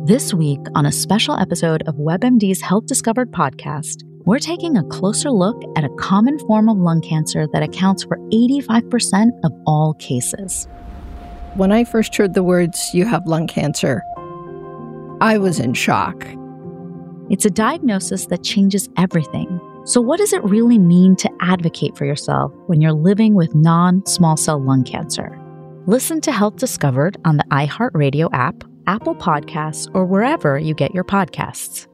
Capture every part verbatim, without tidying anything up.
This week, on a special episode of WebMD's Health Discovered podcast, we're taking a closer look at a common form of lung cancer that accounts for eighty-five percent of all cases. When I first heard the words, "you have lung cancer," I was in shock. It's a diagnosis that changes everything. So what does it really mean to advocate for yourself when you're living with non-small cell lung cancer? Listen to Health Discovered on the iHeartRadio app, Apple Podcasts, or wherever you get your podcasts.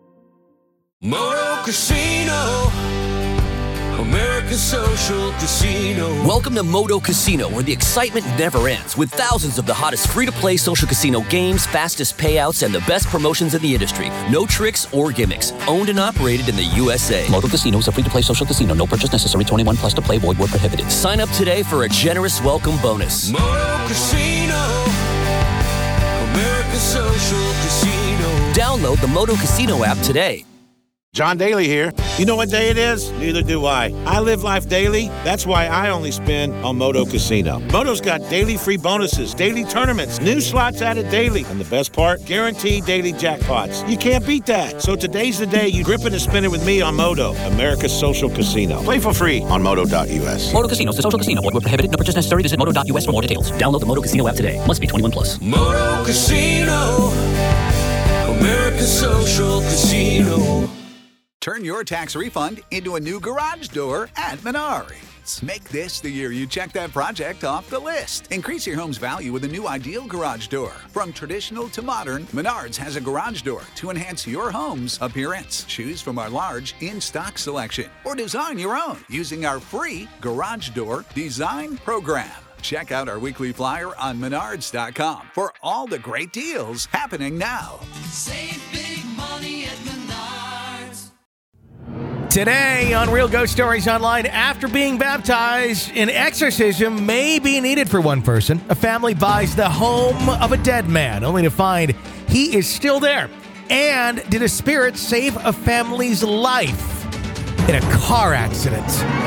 Moto Casino, America's social casino. Welcome to Moto Casino, where the excitement never ends, with thousands of the hottest free-to-play social casino games, fastest payouts, and the best promotions in the industry. No tricks or gimmicks. Owned and operated in the U S A. Moto Casino is a free-to-play social casino. No purchase necessary. twenty-one plus to play. Void where prohibited. Sign up today for a generous welcome bonus. Moto Casino, America's social casino. Download the Moto Casino app today. John Daly here. You know what day it is? Neither do I. I live life daily. That's why I only spin on Moto Casino. Moto's got daily free bonuses, daily tournaments, new slots added daily. And the best part? Guaranteed daily jackpots. You can't beat that. So today's the day you grip it and spin it with me on Moto, America's social casino. Play for free on moto dot u s. Moto Casino is a social casino. Void where prohibited. No purchase necessary. Visit moto dot u s for more details. Download the Moto Casino app today. Must be twenty-one plus. Moto Casino, America's social casino. Turn your tax refund into a new garage door at Menards. Make this the year you check that project off the list. Increase your home's value with a new ideal garage door. From traditional to modern, Menards has a garage door to enhance your home's appearance. Choose from our large in-stock selection or design your own using our free Garage Door Design Program. Check out our weekly flyer on menards dot com for all the great deals happening now. Save big money at Menards. Today on Real Ghost Stories Online, after being baptized, an exorcism may be needed for one person. A family buys the home of a dead man, only to find he is still there. And did a spirit save a family's life in a car accident?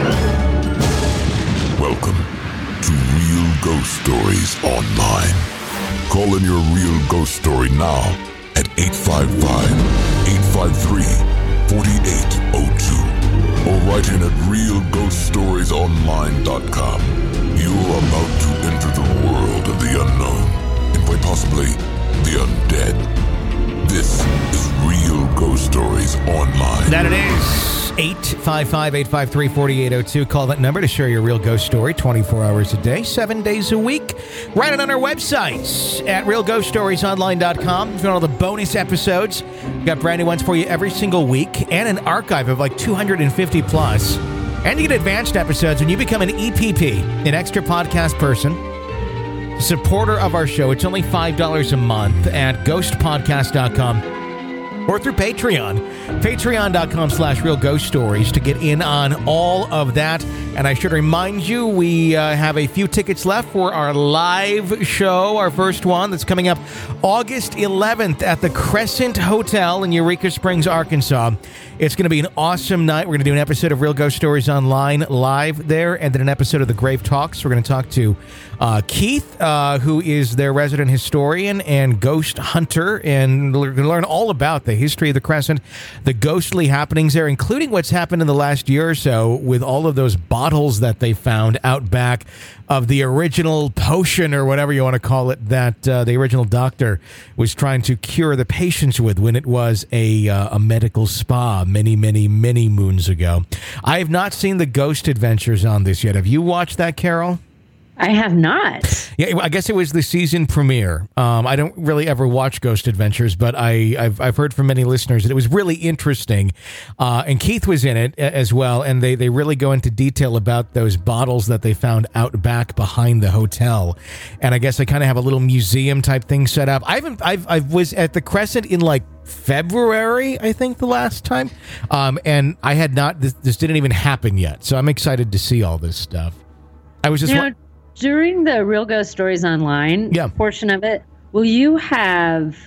Welcome to Real Ghost Stories Online. Call in your real ghost story now at eight five five, eight five three, four eight zero two or write in at real ghost stories online dot com. You're about to enter the world of the unknown and quite possibly the undead. This is Real Ghost Stories Online. That it is. eight five five, eight five three, four eight zero two. Call that number to share your real ghost story twenty-four hours a day, seven days a week. Write it on our website at real ghost stories online dot com. You've got all the bonus episodes. We've got brand new ones for you every single week and an archive of like two hundred fifty plus. And you get advanced episodes when you become an E P P, an extra podcast person, supporter of our show. It's only five dollars a month at ghost podcast dot com. Or through Patreon, patreon dot com slash real ghost stories to get in on all of that. And I should remind you, we uh, have a few tickets left for our live show, our first one that's coming up August eleventh at the Crescent Hotel in Eureka Springs, Arkansas. It's going to be an awesome night. We're going to do an episode of Real Ghost Stories Online live there, and then an episode of The Grave Talks. We're going to talk to uh, Keith, uh, who is their resident historian and ghost hunter, and we're going to learn all about the history of the Crescent, the ghostly happenings there, including what's happened in the last year or so with all of those bottles that they found out back of the original potion, or whatever you want to call it, that uh, the original doctor was trying to cure the patients with when it was a uh, a medical spa many, many, many moons ago. I have not seen the Ghost Adventures on this yet. Have you watched that, Carol? I have not. Yeah, I guess it was the season premiere. Um, I don't really ever watch Ghost Adventures, but I, I've I've heard from many listeners that it was really interesting. Uh, and Keith was in it as well, and they, they really go into detail about those bottles that they found out back behind the hotel. And I guess I kind of have a little museum type thing set up. I haven't. I've I was at the Crescent in like February, I think, the last time, um, and I had not. This, this didn't even happen yet, so I'm excited to see all this stuff. I was just. Now, wa- during the Real Ghost Stories Online yeah. portion of it, will you have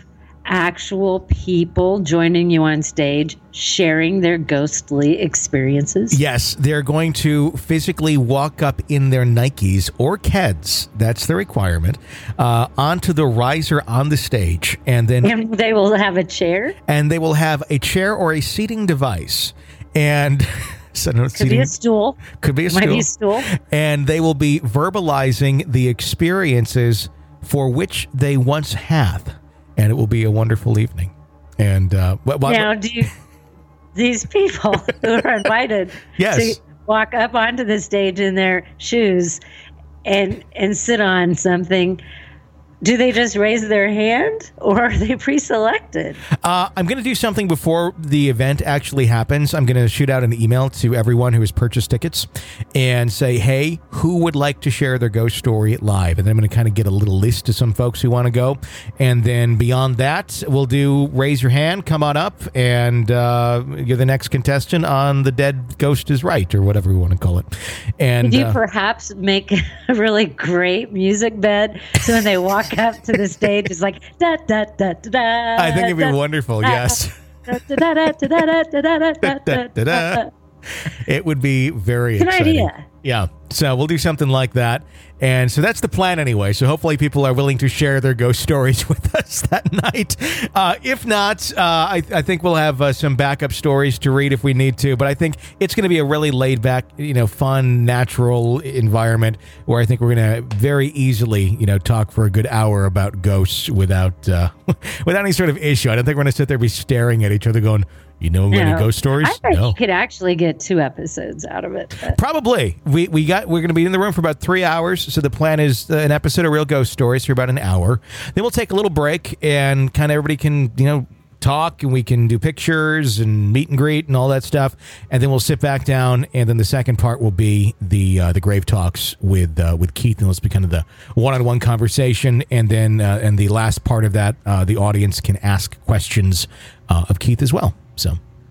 actual people joining you on stage, sharing their ghostly experiences? Yes, they're going to physically walk up in their Nikes or Keds, that's the requirement, uh, onto the riser on the stage. And then And they will have a chair? And they will have a chair or a seating device. And... So no, Could seating, be a stool. Could be a Might stool. be a stool. And they will be verbalizing the experiences for which they once hath. And it will be a wonderful evening. And uh, what, what, now, do you, these people who are invited yes. to walk up onto the stage in their shoes and and sit on something, do they just raise their hand, or are they pre-selected? Uh, I'm going to do something before the event actually happens. I'm going to shoot out an email to everyone who has purchased tickets and say, hey, who would like to share their ghost story live? And then I'm going to kind of get a little list of some folks who want to go. And then beyond that, we'll do raise your hand, come on up, and uh, you're the next contestant on The Dead Ghost is Right, or whatever we want to call it. And Could you uh, perhaps make a really great music bed so when they walk up to the stage, it's like da da da da da. I think it'd be da, wonderful. da, Yes. Da, da, da, da, da, da, da, da, da, da, da, da. It would be very Good exciting. idea. Yeah. So we'll do something like that. And so that's the plan anyway. So hopefully people are willing to share their ghost stories with us that night. Uh, if not, uh, I, I think we'll have uh, some backup stories to read if we need to. But I think it's going to be a really laid back, you know, fun, natural environment where I think we're going to very easily, you know, talk for a good hour about ghosts without uh, without any sort of issue. I don't think we're going to sit there and be staring at each other going, you know, any No. ghost stories? I think No. you could actually get two episodes out of it. But. Probably. We we got we're going to be in the room for about three hours. So the plan is uh, an episode of Real Ghost Stories for about an hour. Then we'll take a little break and kind of everybody can, you know, talk, and we can do pictures and meet and greet and all that stuff. And then we'll sit back down, and then the second part will be the uh, the grave talks with uh, with Keith, and let's be kind of the one on one conversation. And then uh, and the last part of that, uh, the audience can ask questions uh, of Keith as well. So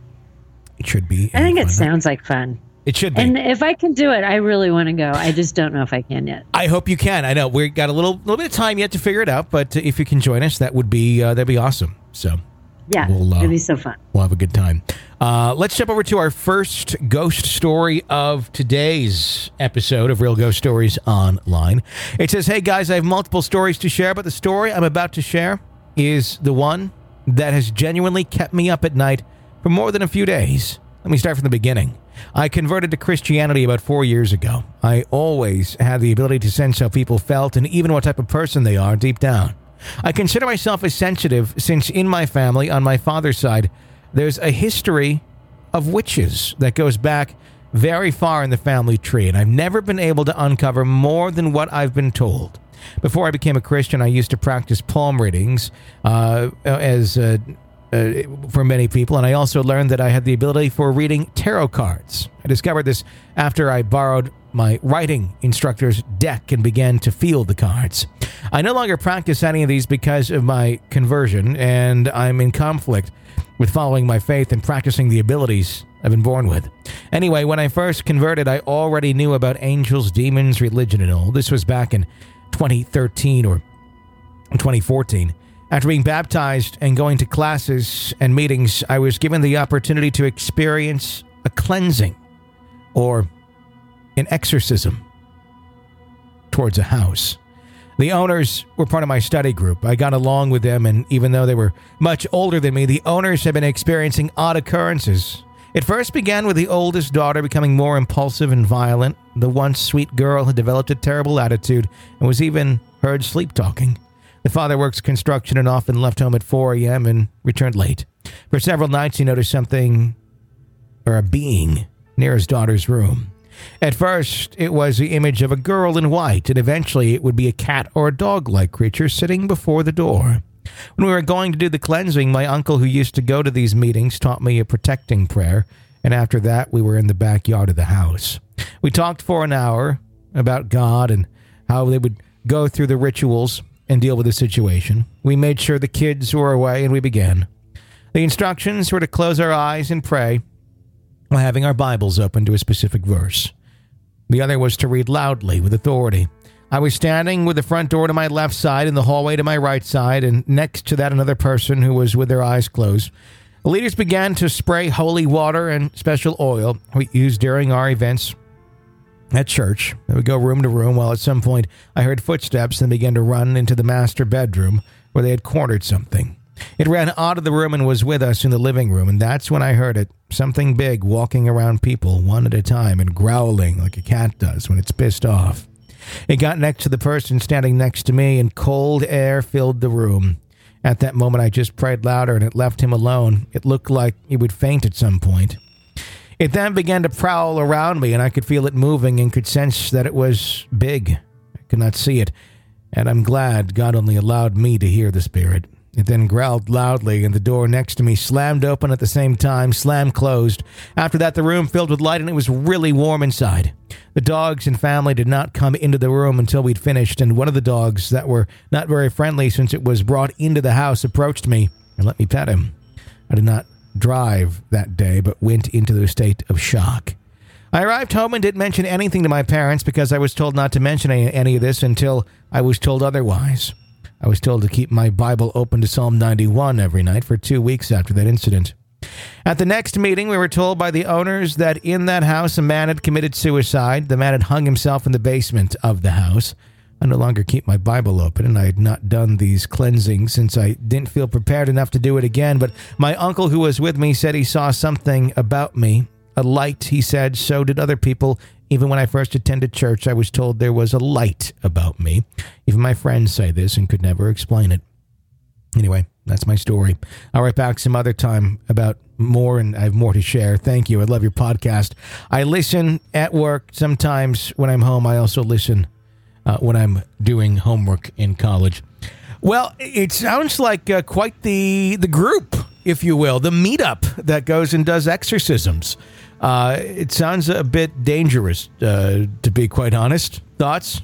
it should be. I think it fun sounds like fun. It should be. And if I can do it, I really want to go. I just don't know if I can yet. I hope you can. I know we've got a little little bit of time yet to figure it out, but if you can join us, that would be uh, that'd be awesome. So Yeah, we'll, uh, it'd be so fun. we'll have a good time. Uh, let's jump over to our first ghost story of today's episode of Real Ghost Stories Online. It says, "Hey guys, I have multiple stories to share, but the story I'm about to share is the one that has genuinely kept me up at night for more than a few days. Let me start from the beginning. I converted to Christianity about four years ago. I always had the ability to sense how people felt and even what type of person they are deep down. I consider myself as sensitive since in my family, on my father's side, there's a history of witches that goes back very far in the family tree, and I've never been able to uncover more than what I've been told. Before I became a Christian, I used to practice palm readings uh, as uh, uh, for many people, and I also learned that I had the ability for reading tarot cards. I discovered this after I borrowed my writing instructor's deck and began to feel the cards. I no longer practice any of these because of my conversion, and I'm in conflict with following my faith and practicing the abilities I've been born with. Anyway, when I first converted, I already knew about angels, demons, religion, and all. This was back in twenty thirteen or twenty fourteen. After being baptized and going to classes and meetings, I was given the opportunity to experience a cleansing or an exorcism towards a house. The owners were part of my study group. I got along with them, and even though they were much older than me, the owners had been experiencing odd occurrences. It first began with the oldest daughter becoming more impulsive and violent. The once sweet girl had developed a terrible attitude and was even heard sleep-talking. The father works construction and often left home at four a.m. and returned late. For several nights, he noticed something, or a being, near his daughter's room. At first, it was the image of a girl in white, and eventually it would be a cat or a dog-like creature sitting before the door. When we were going to do the cleansing, my uncle, who used to go to these meetings, taught me a protecting prayer, and after that, we were in the backyard of the house. We talked for an hour about God and how they would go through the rituals and deal with the situation. We made sure the kids were away, and we began. The instructions were to close our eyes and pray while having our Bibles open to a specific verse. The other was to read loudly with authority. I was standing with the front door to my left side and the hallway to my right side, and next to that another person who was with their eyes closed. The leaders began to spray holy water and special oil we used during our events at church. They would go room to room, while at some point I heard footsteps and began to run into the master bedroom where they had cornered something. It ran out of the room and was with us in the living room, and that's when I heard it. Something big walking around people one at a time and growling like a cat does when it's pissed off. It got next to the person standing next to me, and cold air filled the room. At that moment, I just prayed louder, and it left him alone. It looked like he would faint at some point. It then began to prowl around me, and I could feel it moving and could sense that it was big. I could not see it, and I'm glad God only allowed me to hear the spirit. It then growled loudly, and the door next to me slammed open at the same time, slammed closed. After that, the room filled with light, and it was really warm inside. The dogs and family did not come into the room until we'd finished, and one of the dogs that were not very friendly since it was brought into the house approached me and let me pet him. I did not drive that day, but went into a state of shock. I arrived home and didn't mention anything to my parents because I was told not to mention any, any of this until I was told otherwise. I was told to keep my Bible open to Psalm ninety-one every night for two weeks after that incident. At the next meeting, we were told by the owners that in that house a man had committed suicide. The man had hung himself in the basement of the house. I no longer keep my Bible open, and I had not done these cleansings since I didn't feel prepared enough to do it again. But my uncle who was with me said he saw something about me. A light, he said. So did other people. Even when I first attended church, I was told there was a light about me. Even my friends say this and could never explain it. Anyway, that's my story. I'll write back some other time about more, and I have more to share. Thank you. I love your podcast. I listen at work sometimes when I'm home. I also listen uh, when I'm doing homework in college. Well, it sounds like uh, quite the the group, if you will, the meetup that goes and does exorcisms. Uh, it sounds a bit dangerous, uh, to be quite honest. Thoughts?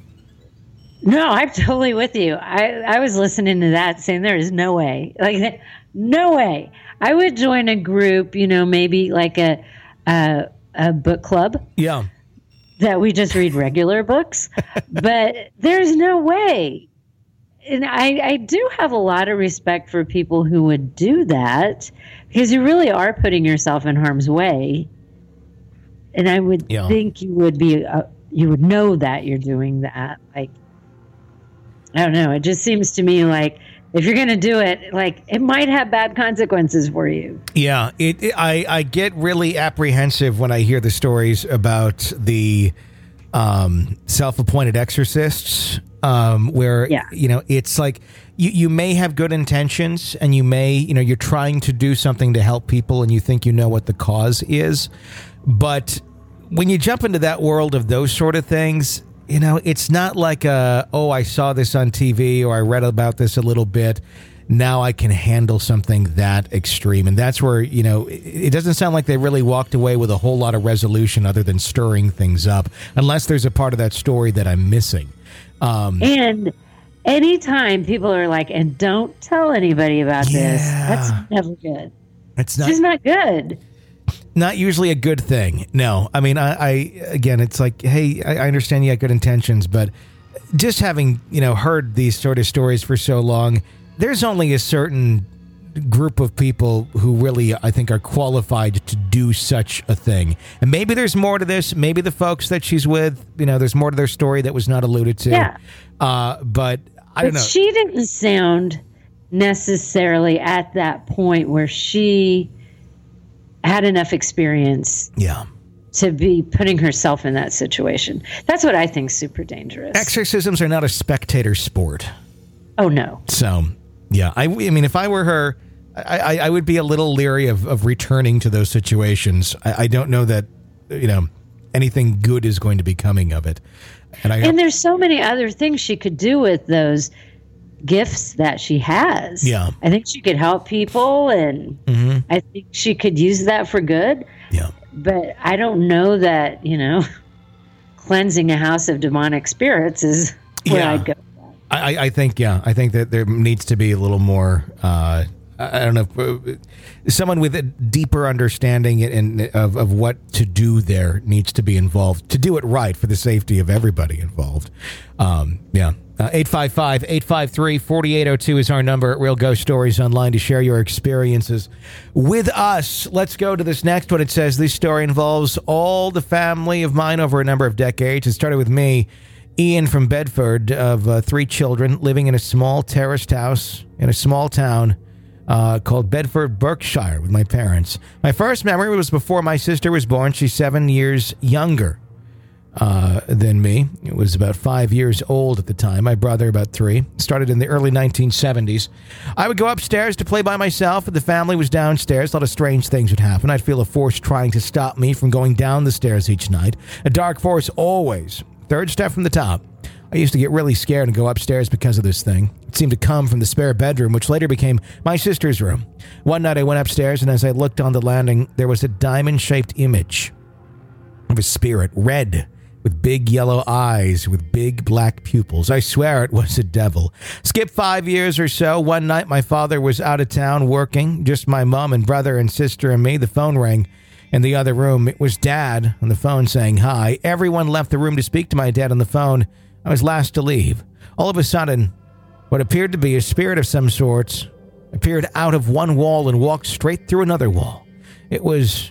No, I'm totally with you. I, I was listening to that saying there is no way. Like, no way. I would join a group, you know, maybe like a a, a book club. Yeah. That we just read regular books. But there's no way. And I, I do have a lot of respect for people who would do that because you really are putting yourself in harm's way. And I would yeah. think you would be, uh, you would know that you're doing that. Like, I don't know. It just seems to me like if you're going to do it, like it might have bad consequences for you. Yeah. It, it, I, I get really apprehensive when I hear the stories about the um, self-appointed exorcists, um, where, yeah. you know, it's like you, you may have good intentions and you may, you know, you're trying to do something to help people and you think you know what the cause is. But when you jump into that world of those sort of things, you know, it's not like, a, oh, I saw this on T V or I read about this a little bit. Now I can handle something that extreme. And that's where, you know, it, it doesn't sound like they really walked away with a whole lot of resolution other than stirring things up, unless there's a part of that story that I'm missing. Um, and anytime people are like, and don't tell anybody about yeah, this, that's never good. It's not, it's just not good. Not usually a good thing. No. I mean, I, I again, it's like, hey, I, I understand you had good intentions, but just having, you know, heard these sort of stories for so long, there's only a certain group of people who really, I think, are qualified to do such a thing. And maybe there's more to this. Maybe the folks that she's with, you know, there's more to their story that was not alluded to. Yeah. Uh, but I don't but know. She didn't sound necessarily at that point where she had enough experience yeah. to be putting herself in that situation. That's what I think is super dangerous. Exorcisms are not a spectator sport. Oh, no. So, yeah. I, I mean, if I were her, I, I, I would be a little leery of, of returning to those situations. I, I don't know that, you know, anything good is going to be coming of it. And, I, and there's so many other things she could do with those gifts that she has. Yeah. I think she could help people, and mm-hmm. I think she could use that for good. Yeah. But I don't know that, you know, cleansing a house of demonic spirits is where yeah. I'd go. I, I think, yeah, I think that there needs to be a little more, uh, uh, I don't know, if, uh, someone with a deeper understanding and of, of what to do there needs to be involved to do it right for the safety of everybody involved. Um, yeah. Uh, eight five five, eight five three, four eight zero two is our number at Real Ghost Stories Online to share your experiences with us. Let's go to this next one. It says, this story involves all the family of mine over a number of decades. It started with me, Ian from Bedford, of uh, three children, living in a small terraced house in a small town uh, called Bedford, Berkshire, with my parents. My first memory was before my sister was born. She's seven years younger uh, than me. It was about five years old at the time. My brother, about three. Started in the early nineteen seventies. I would go upstairs to play by myself, and the family was downstairs. A lot of strange things would happen. I'd feel a force trying to stop me from going down the stairs each night. A dark force always. Third step from the top. I used to get really scared and go upstairs because of this thing. It seemed to come from the spare bedroom, which later became my sister's room. One night I went upstairs, and as I looked on the landing, there was a diamond-shaped image of a spirit, red, with big yellow eyes, with big black pupils. I swear it was a devil. Skip five years or so. One night my father was out of town working, just my mom and brother and sister and me. The phone rang in the other room. It was Dad on the phone saying hi. Everyone left the room to speak to my dad on the phone. I was last to leave. All of a sudden, what appeared to be a spirit of some sort appeared out of one wall and walked straight through another wall. It was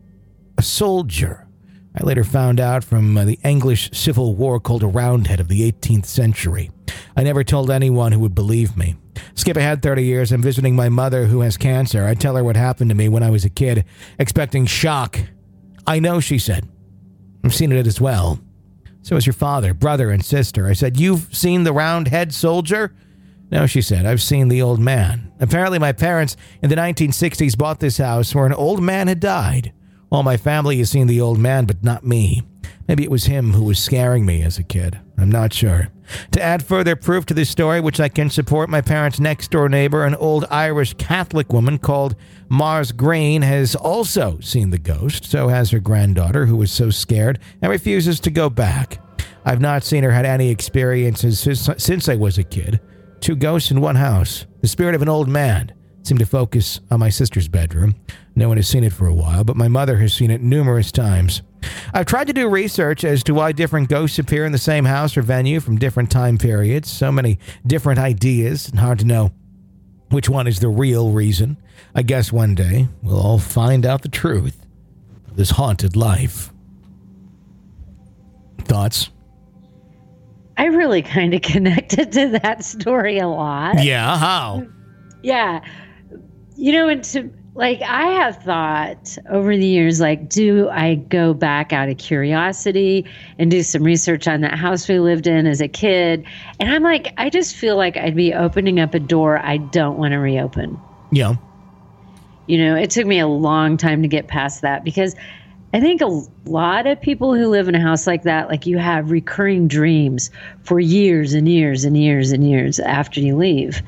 a soldier. I later found out from uh, the English Civil War called a Roundhead of the eighteenth century. I never told anyone who would believe me. Skip ahead thirty years. I'm visiting my mother who has cancer. I tell her what happened to me when I was a kid, expecting shock. I know, she said. I've seen it as well. So has your father, brother, and sister. I said, you've seen the Roundhead soldier? No, she said, I've seen the old man. Apparently my parents in the nineteen sixties bought this house where an old man had died. All my family has seen the old man, but not me. Maybe it was him who was scaring me as a kid. I'm not sure. To add further proof to this story, which I can support, my parents' next-door neighbor, an old Irish Catholic woman called Mars Green, has also seen the ghost. So has her granddaughter, who was so scared and refuses to go back. I've not seen her had any experiences since, since I was a kid. Two ghosts in one house. The spirit of an old man seemed to focus on my sister's bedroom. No one has seen it for a while, but my mother has seen it numerous times. I've tried to do research as to why different ghosts appear in the same house or venue from different time periods. So many different ideas, and hard to know which one is the real reason. I guess one day we'll all find out the truth of this haunted life. Thoughts? I really kind of connected to that story a lot. Yeah, how? Yeah. You know, and to, like, I have thought over the years, like, do I go back out of curiosity and do some research on that house we lived in as a kid? And I'm like, I just feel like I'd be opening up a door I don't want to reopen. Yeah. You know, it took me a long time to get past that because I think a lot of people who live in a house like that, like, you have recurring dreams for years and years and years and years after you leave.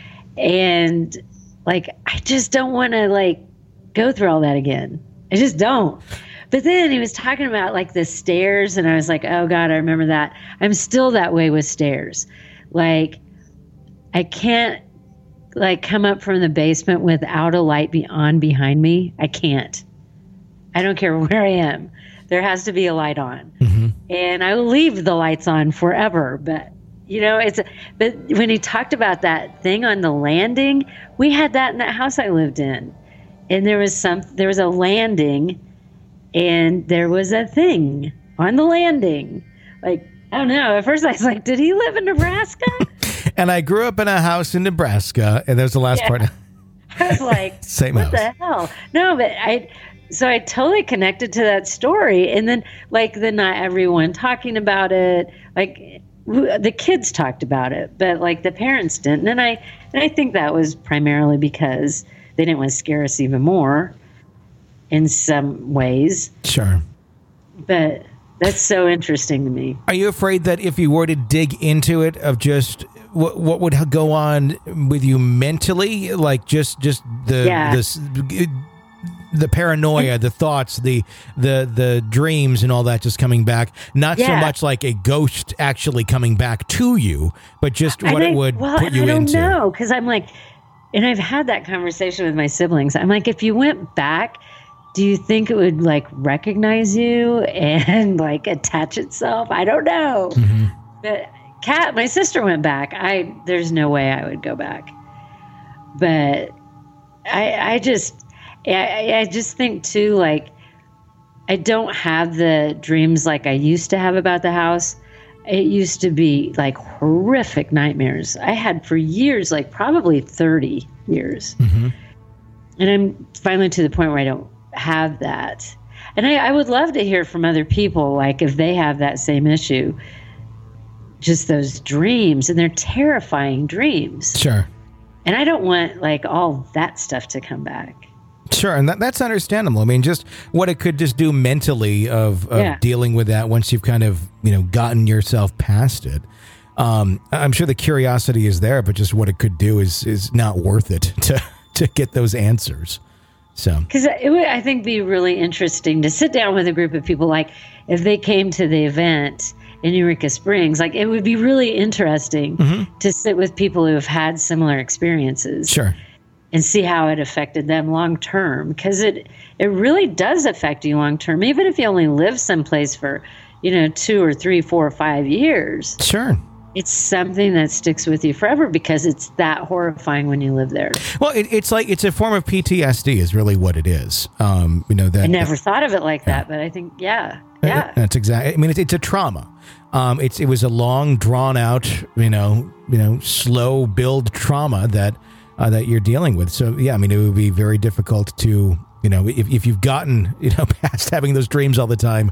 And like, I just don't want to like go through all that again. I just don't. But then he was talking about like the stairs, and I was like, oh God, I remember that. I'm still that way with stairs. Like, I can't like come up from the basement without a light be on behind me. I can't. I don't care where I am. There has to be a light on. Mm-hmm. And I will leave the lights on forever. But, you know, it's, but when he talked about that thing on the landing, we had that in that house I lived in. And there was some, there was a landing and there was a thing on the landing. Like, I don't know. At first I was like, did he live in Nebraska? And I grew up in a house in Nebraska, and there's the last Yeah. part. I was like, Same what house. the hell? No, but I, so I totally connected to that story. And then like the not everyone talking about it, like w- the kids talked about it, but like the parents didn't. And I, and I think that was primarily because they didn't want to scare us even more in some ways. Sure. But that's so interesting to me. Are you afraid that if you were to dig into it, of just what what would go on with you mentally, like just just the Yeah. the, the paranoia, the thoughts, the the the dreams, and all that just coming back? Not so Yeah. much like a ghost actually coming back to you, but just I what think- it would well, put and you I don't into. know, because I'm like, and I've had that conversation with my siblings. I'm like, if you went back, do you think it would like recognize you and like attach itself? I don't know. Mm-hmm. But Kat, my sister went back. I there's no way I would go back. But I I just I, I just think too, like, I don't have the dreams like I used to have about the house. It used to be like horrific nightmares I had for years, like probably thirty years. Mm-hmm. And I'm finally to the point where I don't have that. And I, I would love to hear from other people, like if they have that same issue, just those dreams, and they're terrifying dreams. Sure. And I don't want like all that stuff to come back. Sure, and that, that's understandable. I mean, just what it could just do mentally of, of Yeah. dealing with that once you've kind of, you know, gotten yourself past it. Um, I'm sure the curiosity is there, but just what it could do is is not worth it to, to get those answers. So, Because it would, I think, be really interesting to sit down with a group of people. Like if they came to the event in Eureka Springs, like it would be really interesting Mhm. to sit with people who have had similar experiences. Sure. And see how it affected them long term, because it it really does affect you long term, even if you only live someplace for, you know, two or three, four or five years. Sure. It's something that sticks with you forever because it's that horrifying when you live there. Well, it, it's like it's a form of P T S D is really what it is. Um, you know that I never thought of it like that, but I think, yeah, yeah. That's exactly. I mean, it's, it's a trauma. Um, it's it was a long, drawn out, you know, you know, slow build trauma that uh, that you're dealing with. So yeah, I mean, it would be very difficult to, you know, if if you've gotten, you know, past having those dreams all the time.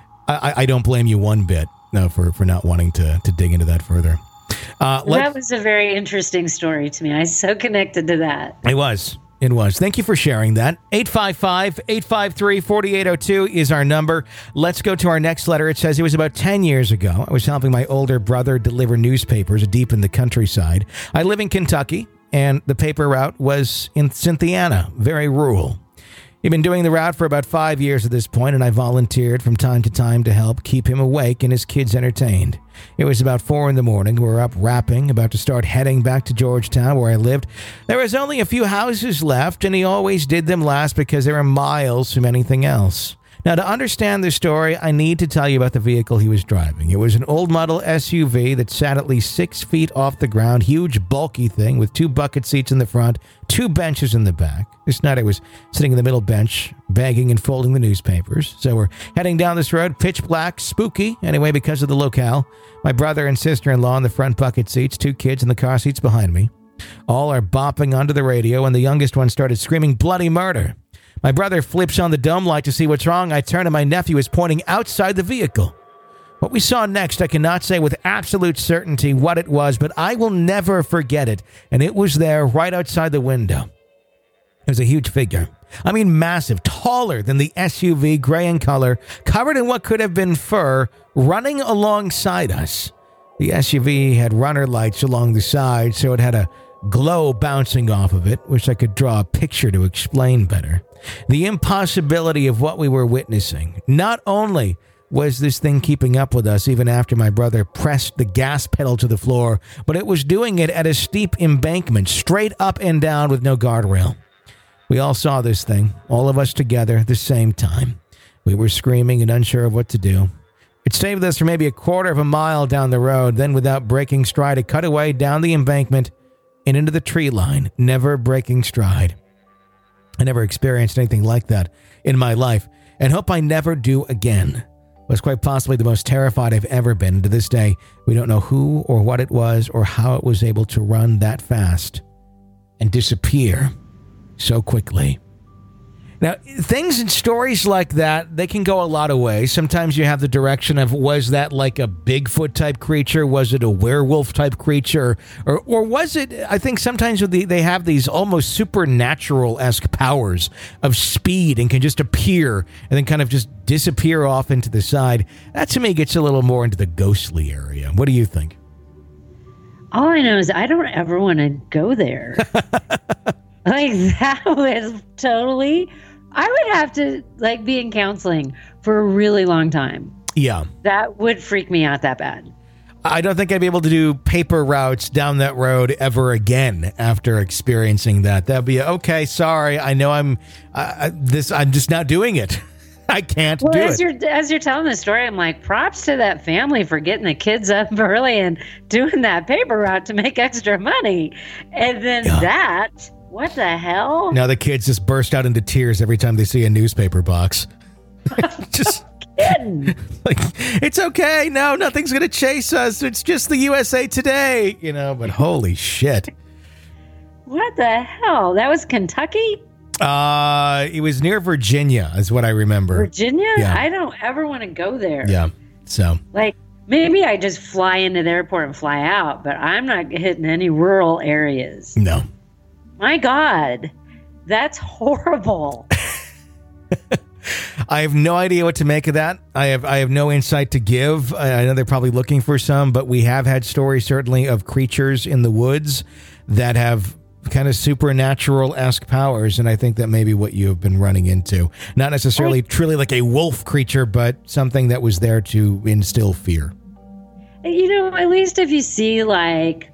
I, I don't blame you one bit. No, for, for not wanting to, to dig into that further. Uh, that was a very interesting story to me. I was so connected to that. It was. It was. Thank you for sharing that. eight five five, eight five three, four eight zero two is our number. Let's go to our next letter. It says it was about ten years ago. I was helping my older brother deliver newspapers deep in the countryside. I live in Kentucky, and the paper route was in Cynthiana, very rural. He'd been doing the route for about five years at this point, and I volunteered from time to time to help keep him awake and his kids entertained. It was about four in the morning. We were up wrapping, about to start heading back to Georgetown, where I lived. There was only a few houses left, and he always did them last because they were miles from anything else. Now, to understand this story, I need to tell you about the vehicle he was driving. It was an old model S U V that sat at least six feet off the ground, huge, bulky thing with two bucket seats in the front, two benches in the back. This night I was sitting in the middle bench, bagging and folding the newspapers. So we're heading down this road, pitch black, spooky, anyway, because of the locale. My brother and sister-in-law in the front bucket seats, two kids in the car seats behind me. All are bopping onto the radio, and the youngest one started screaming bloody murder. My brother flips on the dome light to see what's wrong. I turn and my nephew is pointing outside the vehicle. What we saw next, I cannot say with absolute certainty what it was, but I will never forget it. And it was there right outside the window. It was a huge figure. I mean, massive, taller than the S U V, gray in color, covered in what could have been fur, running alongside us. The S U V had runner lights along the side, so it had a glow bouncing off of it. Wish I could draw a picture to explain better. The impossibility of what we were witnessing. Not only was this thing keeping up with us even after my brother pressed the gas pedal to the floor, but it was doing it at a steep embankment, straight up and down with no guardrail. We all saw this thing, all of us together at the same time. We were screaming and unsure of what to do. It stayed with us for maybe a quarter of a mile down the road, then without breaking stride, it cut away down the embankment and into the tree line, never breaking stride. I never experienced anything like that in my life, and hope I never do again. It was quite possibly the most terrified I've ever been. To this day, we don't know who or what it was or how it was able to run that fast and disappear so quickly. Now, things and stories like that, they can go a lot of ways. Sometimes you have the direction of, was that like a Bigfoot type creature? Was it a werewolf type creature? Or or was it, I think sometimes they have these almost supernatural-esque powers of speed and can just appear and then kind of just disappear off into the side. That to me gets a little more into the ghostly area. What do you think? All I know is I don't ever want to go there. Like that was totally... I would have to like be in counseling for a really long time. Yeah. That would freak me out that bad. I don't think I'd be able to do paper routes down that road ever again after experiencing that. That'd be okay. Sorry, I know I'm uh, this. I'm just not doing it. I can't well, do as it. You're, as you're telling the story, I'm like, props to that family for getting the kids up early and doing that paper route to make extra money. And then yeah. that, what the hell? Now the kids just burst out into tears every time they see a newspaper box. Just kidding. Like, it's okay. No, nothing's going to chase us. It's just the U S A Today, you know, but holy shit. What the hell? That was Kentucky? Uh, it was near Virginia is what I remember. Virginia? Yeah. I don't ever want to go there. Yeah. So like maybe I just fly into the airport and fly out, but I'm not hitting any rural areas. No. My God, that's horrible. I have no idea what to make of that. I have I have no insight to give. I know they're probably looking for some, but we have had stories certainly of creatures in the woods that have kind of supernatural-esque powers, and I think that may be what you have been running into. Not necessarily like, truly like a wolf creature, but something that was there to instill fear. You know, at least if you see like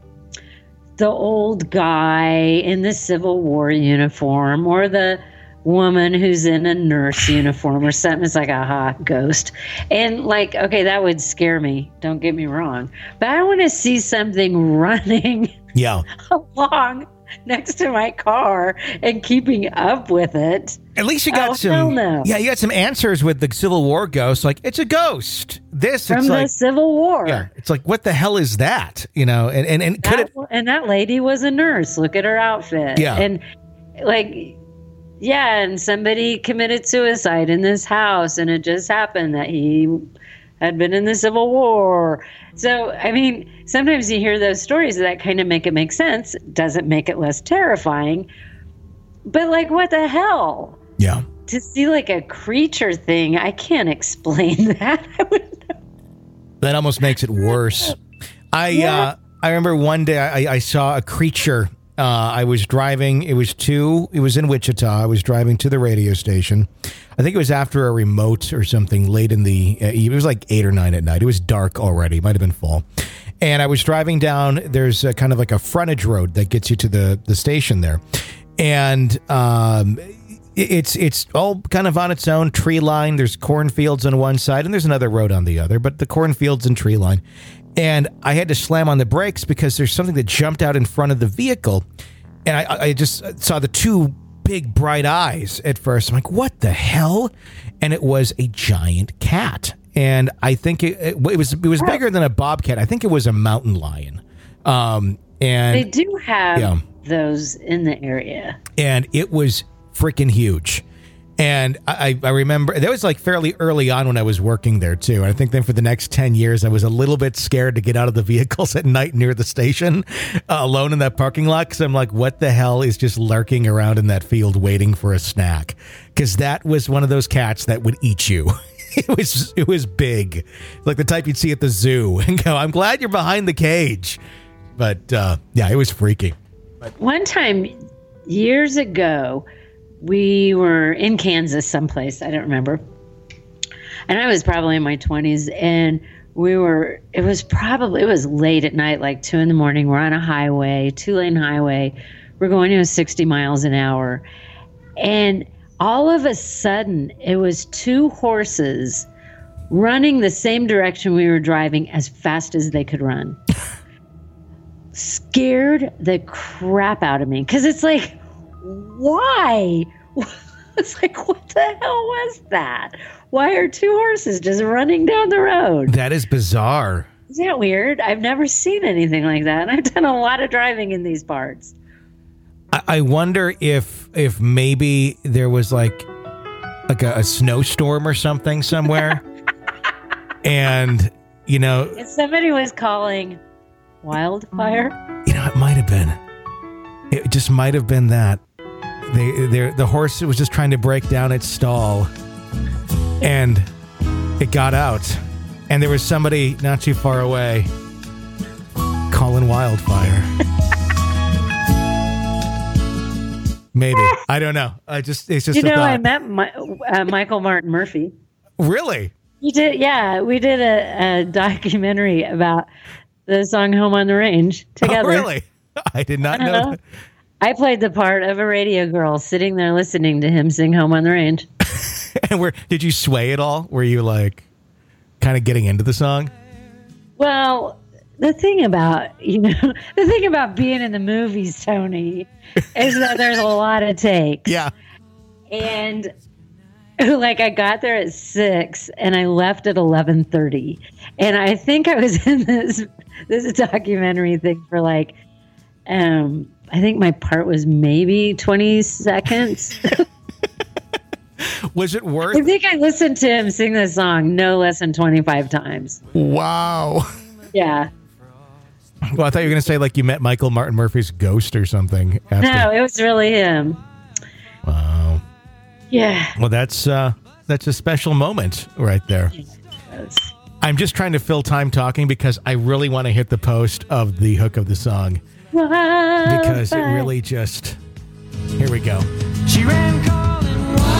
the old guy in the Civil War uniform or the woman who's in a nurse uniform or something, it's like a hot ghost. And like, okay, that would scare me. Don't get me wrong. But I want to see something running yeah. along next to my car and keeping up with it. At least you got oh, some no. Yeah, you got some answers with the Civil War ghost. Like, it's a ghost. This From it's the like, Civil War. Yeah. It's like, what the hell is that? You know, and, and, and could that, it and that lady was a nurse. Look at her outfit. Yeah. And like yeah, and somebody committed suicide in this house, and it just happened that he had been in the Civil War. So, I mean, sometimes you hear those stories that kind of make it make sense. Doesn't make it less terrifying. But, like, what the hell? Yeah. To see, like, a creature thing, I can't explain that. I wouldn't know. That almost makes it worse. I Yeah. uh, I remember one day I, I saw a creature. Uh, I was driving. It was to. It was in Wichita. I was driving to the radio station. I think it was after a remote or something late in the. Uh, it was like eight or nine at night. It was dark already. Might have been fall. And I was driving down. There's a, kind of like a frontage road that gets you to the the station there, and um, it, it's it's all kind of on its own, tree line. There's cornfields on one side, and there's another road on the other. But the cornfields and tree line. And I had to slam on the brakes because there's something that jumped out in front of the vehicle. And I, I just saw the two big bright eyes at first. I'm like, what the hell? And it was a giant cat. And I think it, it, it was it was bigger than a bobcat. I think it was a mountain lion. Um, and They do have yeah. those in the area. And it was freaking huge. And I, I remember that was like fairly early on when I was working there too. And I think then for the next ten years, I was a little bit scared to get out of the vehicles at night near the station uh, alone in that parking lot. Cause I'm like, what the hell is just lurking around in that field waiting for a snack? Cause that was one of those cats that would eat you. It was, it was big, like the type you'd see at the zoo and go, I'm glad you're behind the cage. But uh, yeah, it was freaky. But- One time years ago, we were in Kansas someplace, I don't remember. And I was probably in my twenties, and we were, it was probably, it was late at night, like two in the morning. We're on a highway, two lane highway. We're going to sixty miles an hour. And all of a sudden, it was two horses running the same direction we were driving as fast as they could run. Scared the crap out of me. Cause it's like, why? It's like, what the hell was that? Why are two horses just running down the road? That is bizarre. Isn't that weird? I've never seen anything like that. And I've done a lot of driving in these parts. I, I wonder if if maybe there was like like a, a snowstorm or something somewhere. And, you know. If somebody was calling wildfire. You know, it might have been. It just might have been that. They, the horse was just trying to break down its stall, and it got out, and there was somebody not too far away calling wildfire. Maybe. I don't know. I just it's just you a know, thought. I met my, uh, Michael Martin Murphey. Really? You did, yeah. We did a, a documentary about the song "Home on the Range" together. Oh, really? I did not know Uh-huh. that. I played the part of a radio girl sitting there listening to him sing "Home on the Range." And where did you sway at all? Were you like kind of getting into the song? Well, the thing about, you know, the thing about being in the movies, Tony, is that there's a lot of takes. Yeah. And like I got there at six and I left at eleven thirty. And I think I was in this this documentary thing for like um I think my part was maybe twenty seconds. Was it worth I think I listened to him sing this song no less than twenty-five times. Wow. Yeah. Well, I thought you were going to say like you met Michael Martin Murphy's ghost or something. After. No, it was really him. Wow. Yeah. Well, that's uh, that's a special moment right there. I'm just trying to fill time talking because I really want to hit the post of the hook of the song because it really just. Here we go. She ran calling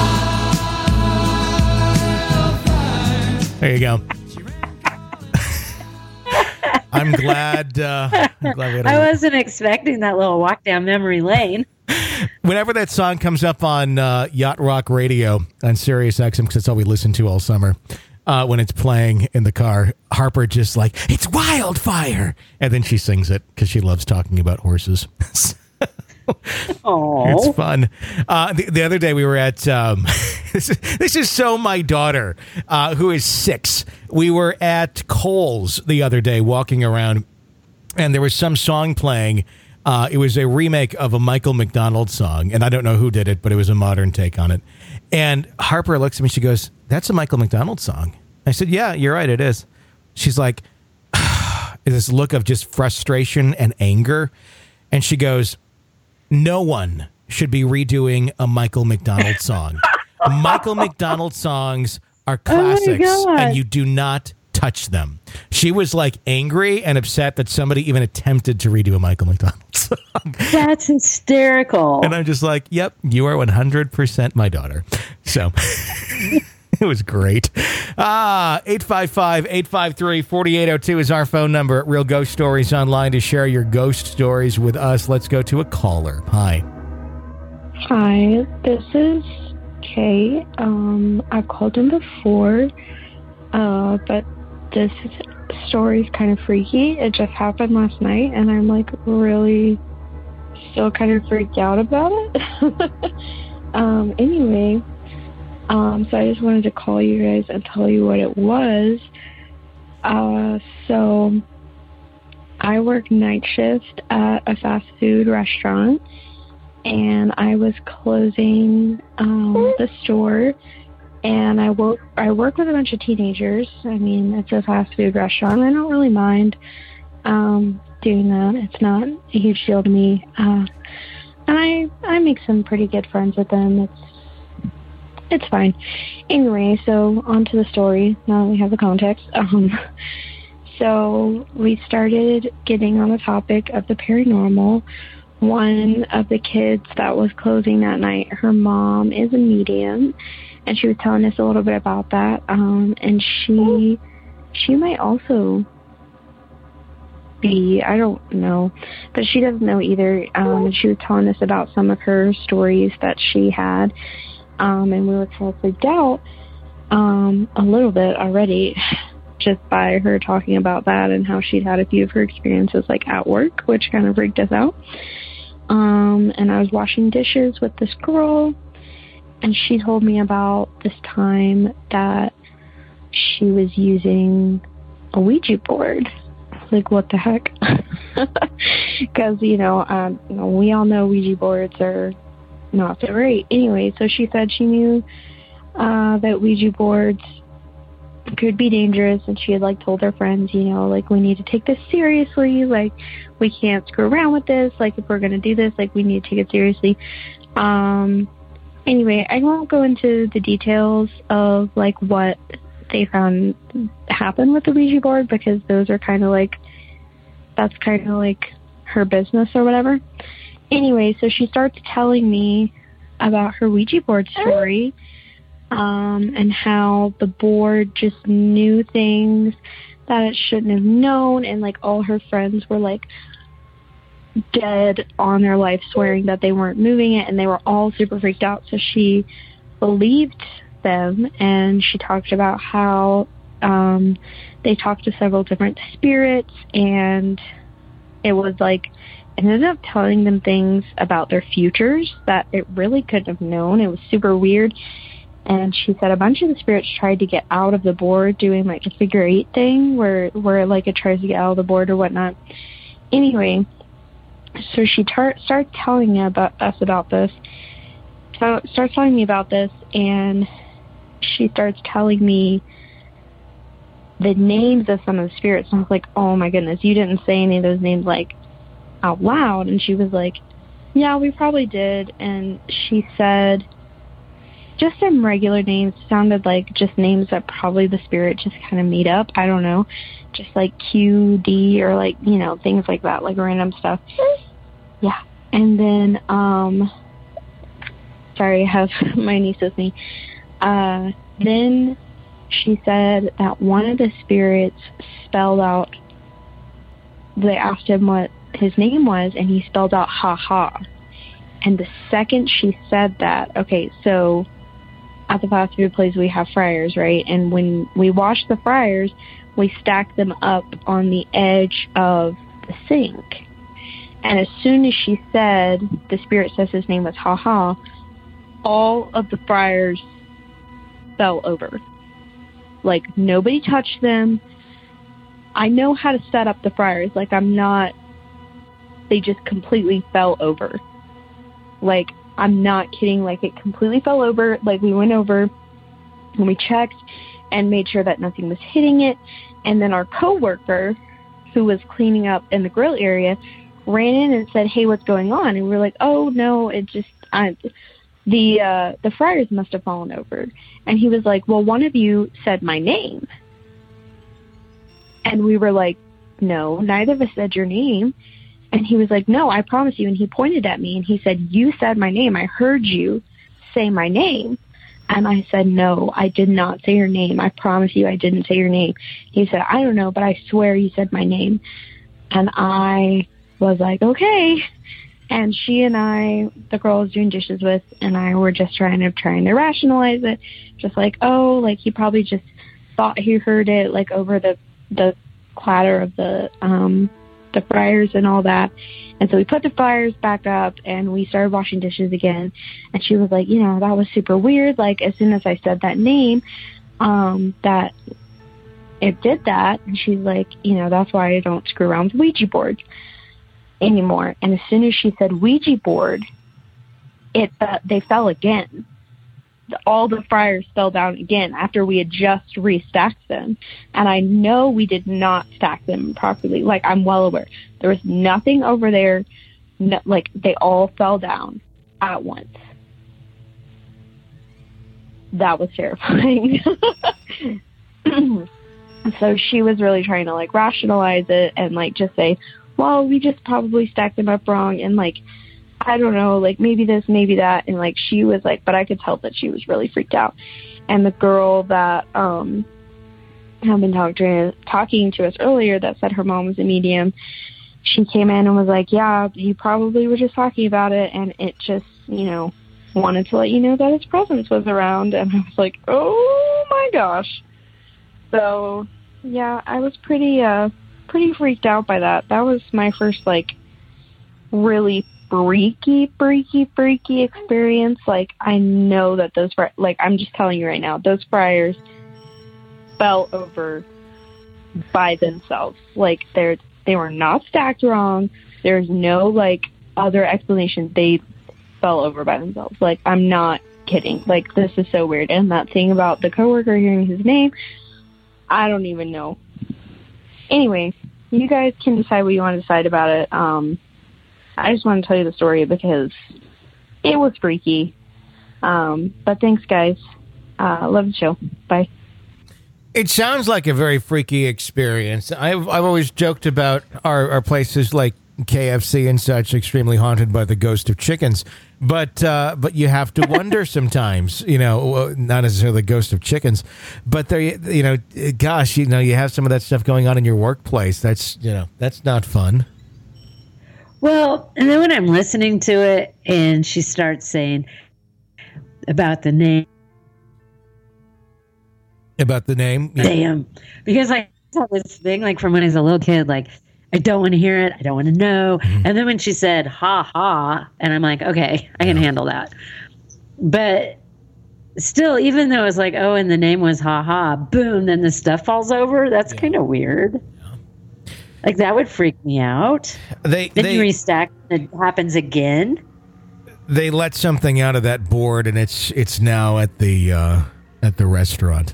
There you go. I'm glad. Uh, I'm glad we had a- I wasn't expecting that little walk down memory lane. Whenever that song comes up on uh, Yacht Rock Radio on Sirius X M, because that's all we listen to all summer, uh, when it's playing in the car, Harper just like, it's Wildfire. And then she sings it because she loves talking about horses. Aww. It's fun. Uh, the, the other day we were at, um, this, is, this is so my daughter, uh, who is six. We were at Kohl's the other day walking around, and there was some song playing. Uh, it was a remake of a Michael McDonald song, and I don't know who did it, but it was a modern take on it. And Harper looks at me, she goes, that's a Michael McDonald song. I said, yeah, you're right, it is. She's like, this look of just frustration and anger. And she goes, no one should be redoing a Michael McDonald song. Michael McDonald songs are classics, Oh and you do not touch them. She was like angry and upset that somebody even attempted to redo a Michael McDonald song. That's hysterical. And I'm just like, yep, you are one hundred percent my daughter. So it was great. Ah, eight five five, eight five three, four eight zero two is our phone number at Real Ghost Stories Online to share your ghost stories with us. Let's go to a caller. Hi. Hi, this is Kay. Um, I've called in before, uh, but this story is kind of freaky. It just happened last night, and I'm like really still kind of freaked out about it. um, anyway, um, so I just wanted to call you guys and tell you what it was. Uh, so I work night shift at a fast food restaurant, and I was closing um, the store. And I work, I work with a bunch of teenagers. I mean, it's a fast food restaurant. I don't really mind um, doing that. It's not a huge deal to me. Uh, and I, I make some pretty good friends with them. It's, it's fine. Anyway, so on to the story. Now that we have the context. Um, so we started getting on the topic of the paranormal. One of the kids that was closing that night, her mom is a medium. And she was telling us a little bit about that. Um, and she she might also be, I don't know, but she doesn't know either. Um, and she was telling us about some of her stories that she had. Um, and we were kind of freaked out um, a little bit already just by her talking about that and how she'd had a few of her experiences like at work, which kind of freaked us out. Um, and I was washing dishes with this girl. And she told me about this time that she was using a Ouija board. Like, what the heck? Because, you know, um, you know, we all know Ouija boards are not so great. Anyway, so she said she knew uh, that Ouija boards could be dangerous. And she had, like, told her friends, you know, like, we need to take this seriously. Like, we can't screw around with this. Like, if we're going to do this, like, we need to take it seriously. Um... Anyway, I won't go into the details of, like, what they found happened with the Ouija board because those are kind of, like, that's kind of, like, her business or whatever. Anyway, so she starts telling me about her Ouija board story um, and how the board just knew things that it shouldn't have known, and like all her friends were like dead on their life swearing that they weren't moving it, and they were all super freaked out. So she believed them, and she talked about how um, they talked to several different spirits, and it was like it ended up telling them things about their futures that it really couldn't have known. It was super weird. And she said a bunch of the spirits tried to get out of the board doing like a figure eight thing where, where like it tries to get out of the board or whatnot. Anyway, so she tar- started telling me about us about this. So starts telling me about this, and she starts telling me the names of some of the spirits. And I was like, oh my goodness, you didn't say any of those names like out loud. And she was like, yeah, we probably did. And she said just some regular names, sounded like just names that probably the spirit just kind of made up. I don't know. Just like Q, D, or like, you know, things like that, like random stuff. Yeah. And then, um, sorry, I have my niece with me. Uh, then she said that one of the spirits spelled out, they asked him what his name was, and he spelled out ha ha. And the second she said that, okay, so at the fast food place we have fryers, right? And when we wash the fryers, we stack them up on the edge of the sink. And as soon as she said, the spirit says his name was Ha Ha, all of the fryers fell over. Like, nobody touched them. I know how to set up the fryers. Like, I'm not, they just completely fell over. Like, I'm not kidding. Like, it completely fell over. Like, we went over and we checked and made sure that nothing was hitting it. And then our coworker, who was cleaning up in the grill area, ran in and said, hey, what's going on? And we were like, oh, no, it just, I, the, uh, the fryers must have fallen over. And he was like, well, one of you said my name. And we were like, no, neither of us said your name. And he was like, no, I promise you. And he pointed at me and he said, you said my name. I heard you say my name. And I said, no, I did not say your name. I promise you I didn't say your name. He said, I don't know, but I swear you said my name. And I was like, okay. And she and I, the girl I was doing dishes with, and I were just trying to trying to rationalize it. Just like, oh, like he probably just thought he heard it like over the the clatter of the um the fryers and all that. And so we put the fryers back up and we started washing dishes again. And she was like, you know, that was super weird. Like, as soon as I said that name, um, that it did that. And she's like, you know, that's why I don't screw around with Ouija boards anymore. And as soon as she said Ouija board, it uh, they fell again. All the fryers fell down again after we had just restacked them. And I know we did not stack them properly. Like, I'm well aware. There was nothing over there. No, like, they all fell down at once. That was terrifying. So she was really trying to, like, rationalize it and, like, just say, well, we just probably stacked them up wrong. And, like, I don't know, like, maybe this, maybe that. And, like, she was like, but I could tell that she was really freaked out. And the girl that um had been talk to, talking to us earlier that said her mom was a medium, she came in and was like, yeah, you probably were just talking about it. And it just, you know, wanted to let you know that its presence was around. And I was like, oh, my gosh. So, yeah, I was pretty, uh, pretty freaked out by that. That was my first, like, really freaky, freaky, freaky experience. Like, I know that those, fry- like, I'm just telling you right now, those fryers fell over by themselves. Like, they're, they were not stacked wrong. There's no, like, other explanation. They fell over by themselves. Like, I'm not kidding. Like, this is so weird. And that thing about the coworker hearing his name, I don't even know. Anyway, you guys can decide what you want to decide about it. Um, I just want to tell you the story because it was freaky. Um, but thanks, guys. Uh, love the show. Bye. It sounds like a very freaky experience. I've I've always joked about our, our places like K F C and such extremely haunted by the ghost of chickens. But uh, but you have to wonder sometimes, you know, not necessarily the ghost of chickens, but there, you know, gosh, you know, you have some of that stuff going on in your workplace. That's, you know, that's not fun. Well, and then when I'm listening to it and she starts saying about the name. About the name? Yeah. Damn. Because I have this thing like from when I was a little kid, like, I don't want to hear it. I don't want to know. Mm-hmm. And then when she said, ha ha, and I'm like, okay, I can yeah. handle that. But still, even though it's like, oh, and the name was ha ha, boom, then the stuff falls over. That's yeah. kind of weird. Yeah. Like, that would freak me out. They, then they, you restack and it happens again. They let something out of that board, and it's it's now at the uh, at the restaurant.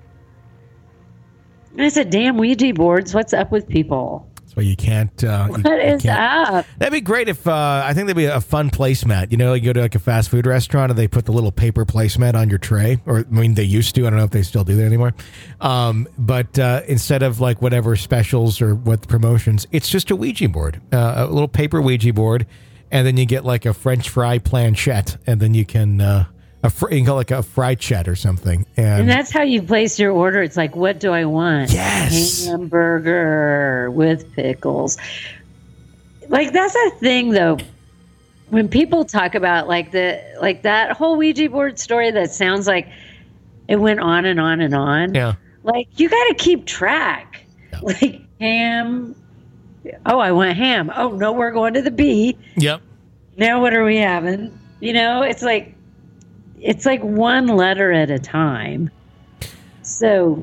And I said, damn Ouija boards, what's up with people? So you can't. Uh, what you, is you can't. up? That'd be great if uh, I think that'd be a fun placemat. You know, you go to like a fast food restaurant and they put the little paper placemat on your tray, or I mean, they used to. I don't know if they still do that anymore. Um, but uh, instead of like whatever specials or what promotions, it's just a Ouija board, uh, a little paper Ouija board, and then you get like a French fry planchette, and then you can. Uh, A fr- you can call it like a fry chat or something. And, and that's how you place your order. It's like, what do I want? Yes. Hamburger with pickles. Like, that's a thing, though. When people talk about, like, the like that whole Ouija board story that sounds like it went on and on and on. Yeah. Like, you got to keep track. Yeah. Like, ham. Oh, I want ham. Oh, no, we're going to the B. Yep. Now what are we having? You know, it's like, It's like one letter at a time. So,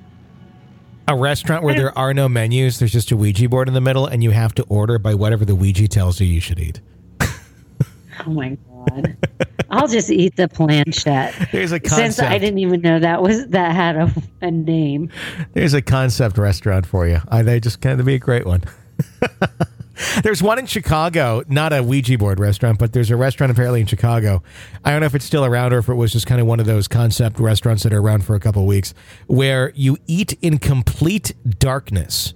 a restaurant where there are no menus, there's just a Ouija board in the middle, and you have to order by whatever the Ouija tells you you should eat. Oh my God. I'll just eat the planchette. There's a concept. Since I didn't even know that was that had a, a name. There's a concept restaurant for you. I they just kind of be a great one. There's one in Chicago, not a Ouija board restaurant, but there's a restaurant apparently in Chicago. I don't know if it's still around or if it was just kind of one of those concept restaurants that are around for a couple of weeks, where you eat in complete darkness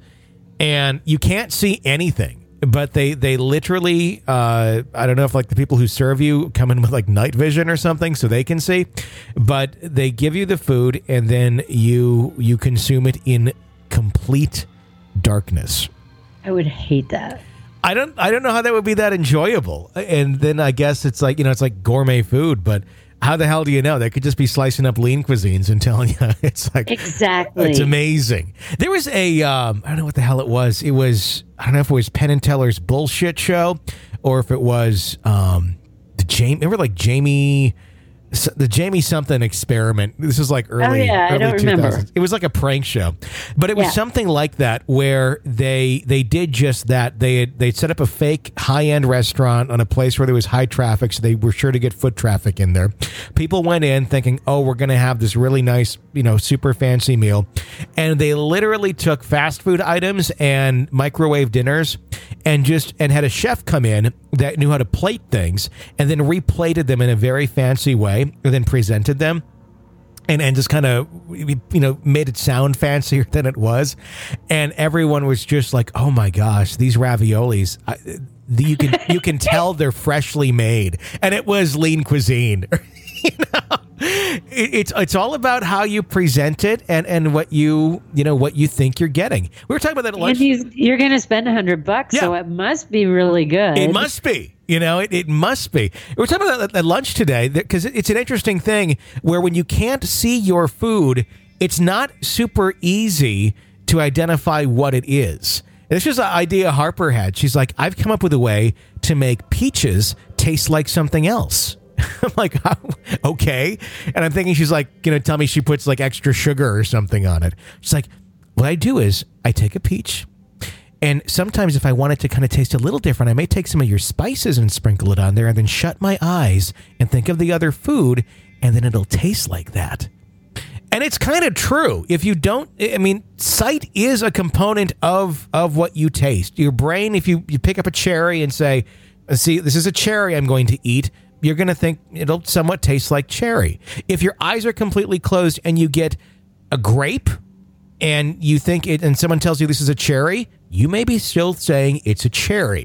and you can't see anything. But they, they literally, uh, I don't know if like the people who serve you come in with like night vision or something so they can see, but they give you the food and then you you consume it in complete darkness. I would hate that. I don't I don't know how that would be that enjoyable. And then I guess it's like, you know, it's like gourmet food, but how the hell do you know? They could just be slicing up lean cuisines and telling you it's like exactly. It's amazing. There was a um, I don't know what the hell it was. It was I don't know if it was Penn and Teller's bullshit show or if it was um, the Jamie. Remember like Jamie. The Jamie something experiment. This is like early, oh, yeah, early I don't two thousands. remember. It was like a prank show, but it was yeah. something like that where they they did just that. They had, they'd set up a fake high end restaurant on a place where there was high traffic, so they were sure to get foot traffic in there. People went in thinking, "Oh, we're going to have this really nice, you know, super fancy meal," and they literally took fast food items and microwave dinners, and just and had a chef come in that knew how to plate things, and then replated them in a very fancy way. And then presented them and, and just kind of, you know, made it sound fancier than it was. And everyone was just like, oh my gosh, these raviolis, I, you can you can tell they're freshly made. And it was lean cuisine. You know, it, it's it's all about how you present it and, and what you you know what you think you're getting. We were talking about that at lunch. And you, you're going to spend a hundred bucks, yeah. So it must be really good. It must be. You know, it, it must be. We were talking about that at lunch today because it's an interesting thing where when you can't see your food, it's not super easy to identify what it is. This is an idea Harper had. She's like, I've come up with a way to make peaches taste like something else. I'm like, okay. And I'm thinking she's like, going to tell me she puts like extra sugar or something on it. She's like, what I do is I take a peach. And sometimes if I want it to kind of taste a little different, I may take some of your spices and sprinkle it on there and then shut my eyes and think of the other food, and then it'll taste like that. And it's kind of true. If you don't, I mean, sight is a component of, of what you taste. Your brain, if you, you pick up a cherry and say, see, this is a cherry I'm going to eat, you're going to think it'll somewhat taste like cherry. If your eyes are completely closed and you get a grape and you think it, and someone tells you this is a cherry, you may be still saying it's a cherry.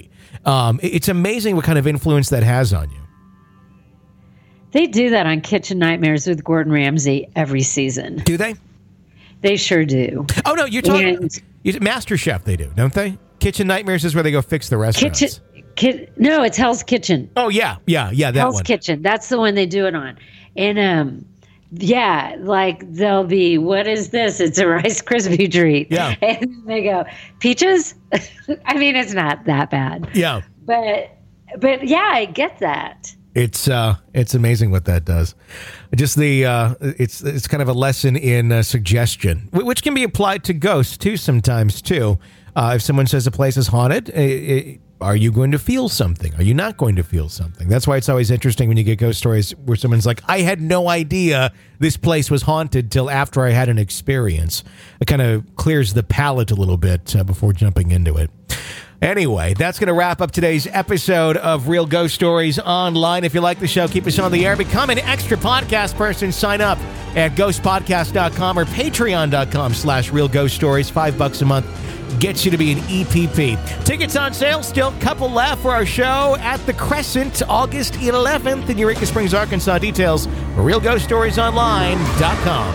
Um, it- it's amazing what kind of influence that has on you. They do that on Kitchen Nightmares with Gordon Ramsay every season. Do they? They sure do. Oh, no, you're talking And you- Master Chef, they do, don't they? Kitchen Nightmares is where they go fix the restaurants. Kitchen, ki- no, it's Hell's Kitchen. Oh, yeah, yeah, yeah, that Hell's one. Kitchen. That's the one they do it on. And, um, yeah, like they'll be, what is this? It's a Rice Krispie treat. Yeah. And they go, peaches? I mean, it's not that bad. Yeah. But, but yeah, I get that. It's uh, it's amazing what that does. Just the uh, it's it's kind of a lesson in uh, suggestion, wh- which can be applied to ghosts too sometimes too. Uh, if someone says a place is haunted, i i are you going to feel something? Are you not going to feel something? That's why it's always interesting when you get ghost stories where someone's like, "I had no idea this place was haunted till after I had an experience." It kind of clears the palate a little bit uh, before jumping into it. Anyway, that's going to wrap up today's episode of Real Ghost Stories Online. If you like the show, keep us on the air. Become an extra podcast person. Sign up at ghost podcast dot com or patreon dot com slash real ghost stories. Five bucks a month gets you to be an E P P. Tickets on sale, still a couple left for our show at the Crescent, August eleventh in Eureka Springs, Arkansas. Details, real ghost stories online dot com.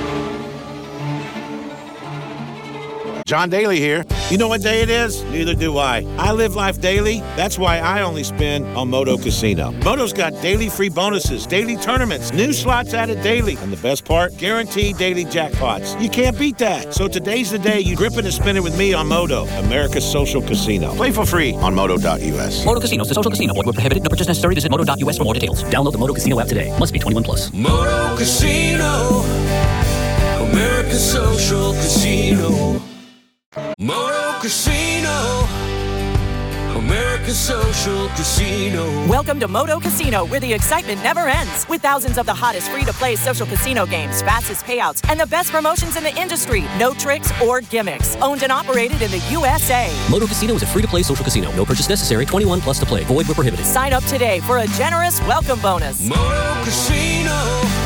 John Daly here. You know what day it is? Neither do I. I live life daily. That's why I only spin on Moto Casino. Moto's got daily free bonuses, daily tournaments, new slots added daily. And the best part? Guaranteed daily jackpots. You can't beat that. So today's the day you grip it and spin it with me on Moto, America's social casino. Play for free on moto dot U S. Moto Casinos, the social casino. Void where prohibited. No purchase necessary. Visit moto dot U S for more details. Download the Moto Casino app today. Must be twenty-one plus. Moto Casino, America's social casino. Moto Casino, America's social casino. Welcome to Moto Casino, where the excitement never ends. With thousands of the hottest free-to-play social casino games, fastest payouts, and the best promotions in the industry. No tricks or gimmicks. Owned and operated in the U S A. Moto Casino is a free-to-play social casino. No purchase necessary. twenty-one plus to play. Void where prohibited. Sign up today for a generous welcome bonus. Moto Casino,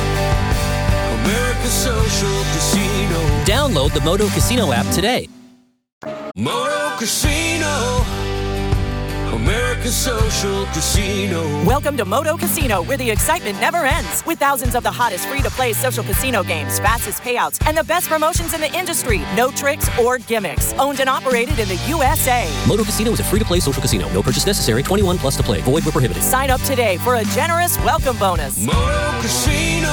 America's social casino. Download the Moto Casino app today. Moto Casino, America's social casino. Welcome to Moto Casino, where the excitement never ends. With thousands of the hottest free-to-play social casino games, fastest payouts, and the best promotions in the industry. No tricks or gimmicks. Owned and operated in the U S A. Moto Casino is a free-to-play social casino. No purchase necessary. twenty-one plus to play. Void where prohibited. Sign up today for a generous welcome bonus. Moto Casino,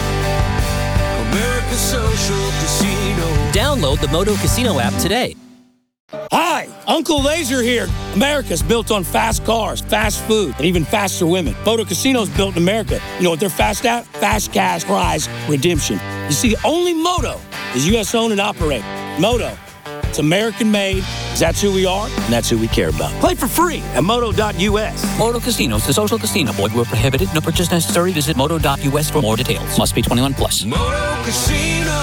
America's social casino. Download the Moto Casino app today. Hi, Uncle Laser here. America's built on fast cars, fast food, and even faster women. Moto Casino's built in America. You know what they're fast at? Fast cash prize redemption. You see, only Moto is U S owned and operated. Moto, it's American made. That's who we are, and that's who we care about. Play for free at moto dot U S. Moto Casinos, the social casino. Void where prohibited. No purchase necessary. Visit moto dot U S for more details. Must be twenty-one plus. Moto Casino,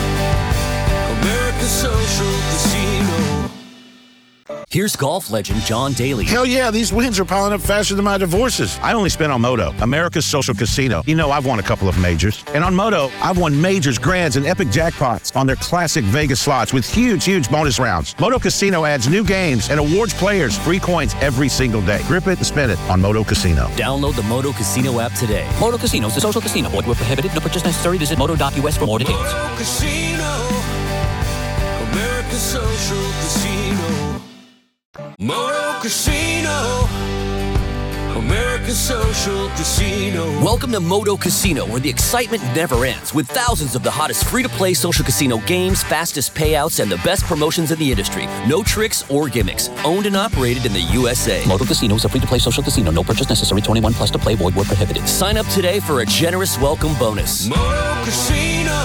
America's social casino. Here's golf legend John Daly. Hell yeah, these wins are piling up faster than my divorces. I only spin on Moto, America's social casino. You know, I've won a couple of majors. And on Moto, I've won majors, grands, and epic jackpots on their classic Vegas slots with huge, huge bonus rounds. Moto Casino adds new games and awards players free coins every single day. Grip it and spin it on Moto Casino. Download the Moto Casino app today. Moto Casinos, the social casino. Void where prohibited. No purchase necessary. Visit moto dot U S for more details. Moto Casino, America's social casino. Moto Casino, America's social casino. Welcome to Moto Casino, where the excitement never ends. With thousands of the hottest free-to-play social casino games, fastest payouts, and the best promotions in the industry. No tricks or gimmicks. Owned and operated in the U S A. Moto Casino is a free-to-play social casino. No purchase necessary. twenty-one plus to play. Void where prohibited. Sign up today for a generous welcome bonus. Moto Casino,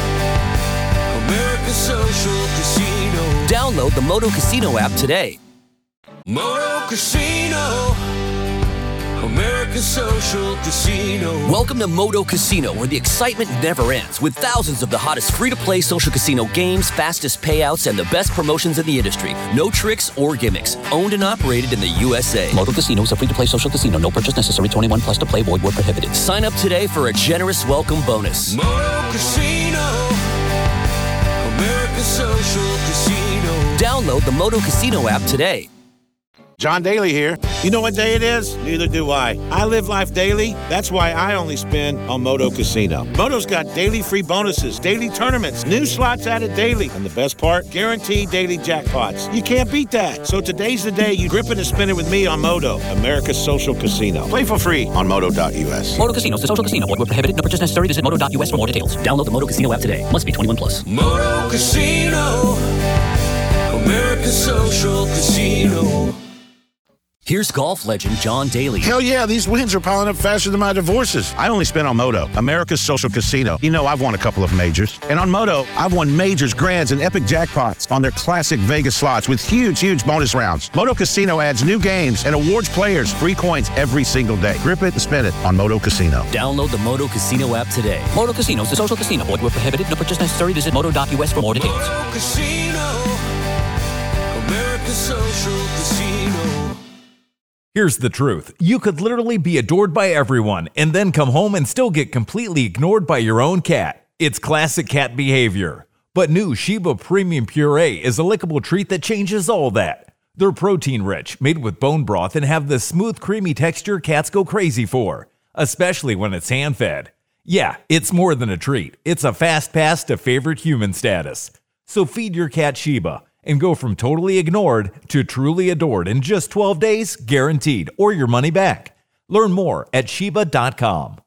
America's social casino. Download the Moto Casino app today. Moto Casino, America's social casino. Welcome to Moto Casino, where the excitement never ends. With thousands of the hottest free-to-play social casino games, fastest payouts, and the best promotions in the industry. No tricks or gimmicks. Owned and operated in the U S A. Moto Casino is a free-to-play social casino. No purchase necessary. twenty-one plus to play. Void where prohibited. Sign up today for a generous welcome bonus. Moto Casino, America's social casino. Download the Moto Casino app today. John Daly here. You know what day it is? Neither do I. I live life daily. That's why I only spin on Moto Casino. Moto's got daily free bonuses, daily tournaments, new slots added daily, and the best part, guaranteed daily jackpots. You can't beat that. So today's the day you grip it and spin it with me on Moto, America's social casino. Play for free on moto dot u s. Moto Casino is a social casino. Void where prohibited. No purchase necessary. Visit moto dot u s for more details. Download the Moto Casino app today. Must be twenty-one plus. Moto Casino, America's social casino. Here's golf legend John Daly. Hell yeah, these wins are piling up faster than my divorces. I only spin on Moto, America's social casino. You know, I've won a couple of majors. And on Moto, I've won majors, grands, and epic jackpots on their classic Vegas slots with huge, huge bonus rounds. Moto Casino adds new games and awards players free coins every single day. Grip it and spin it on Moto Casino. Download the Moto Casino app today. Moto Casino is a social casino. Void where prohibited. No purchase necessary. Visit moto dot u s for more details. Moto Casino, America's social casino. Here's the truth. You could literally be adored by everyone and then come home and still get completely ignored by your own cat. It's classic cat behavior. But new Sheba Premium Puree is a lickable treat that changes all that. They're protein rich, made with bone broth, and have the smooth, creamy texture cats go crazy for, especially when it's hand-fed. Yeah, it's more than a treat. It's a fast pass to favorite human status. So feed your cat Sheba and go from totally ignored to truly adored in just twelve days, guaranteed, or your money back. Learn more at Sheba dot com.